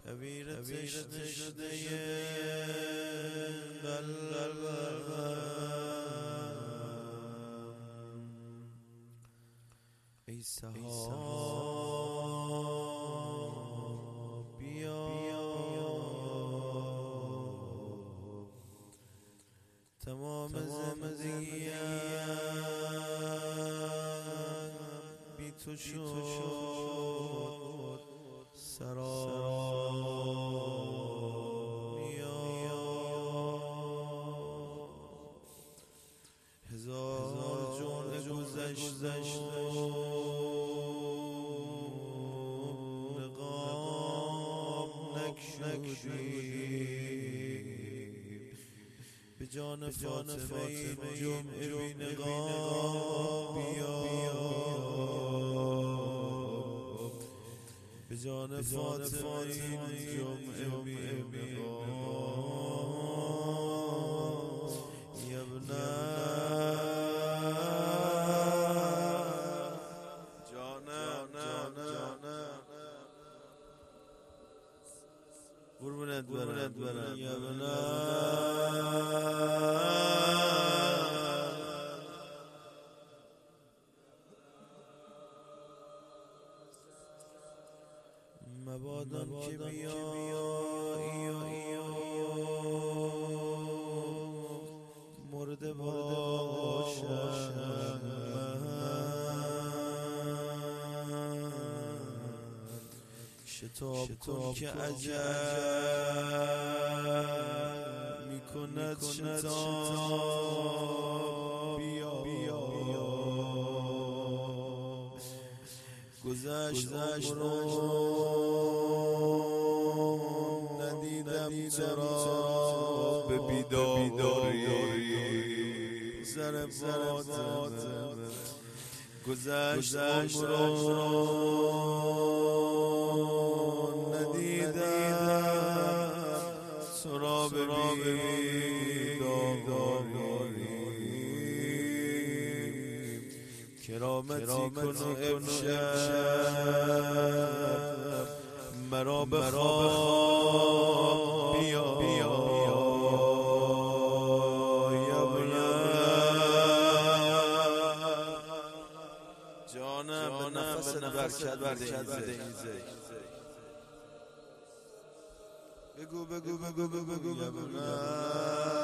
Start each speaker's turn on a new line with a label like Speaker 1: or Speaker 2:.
Speaker 1: کویر تشنه قلبم ای سحاب بیا تمام زندگیم بی تو شد سراب بیا هزار جرعه گذشت نقاب نکشودیم به جان فاطمه این جمعه بی نقاب بیا به جان فاطمه این جمعه بی نقاب یبنه قربونت برم یبنه مبادان که بیایی مرده باشم شتاب کن که عجب میکند شتاب بیا گذشت عمرم ندیدم چرا به بیداری سر فاطمه گذشت عمرم ندیدم چرا به بیداری کرامتی کن و امشب مرا به خواب بیا جانم به نفس برکت بده این زی بگو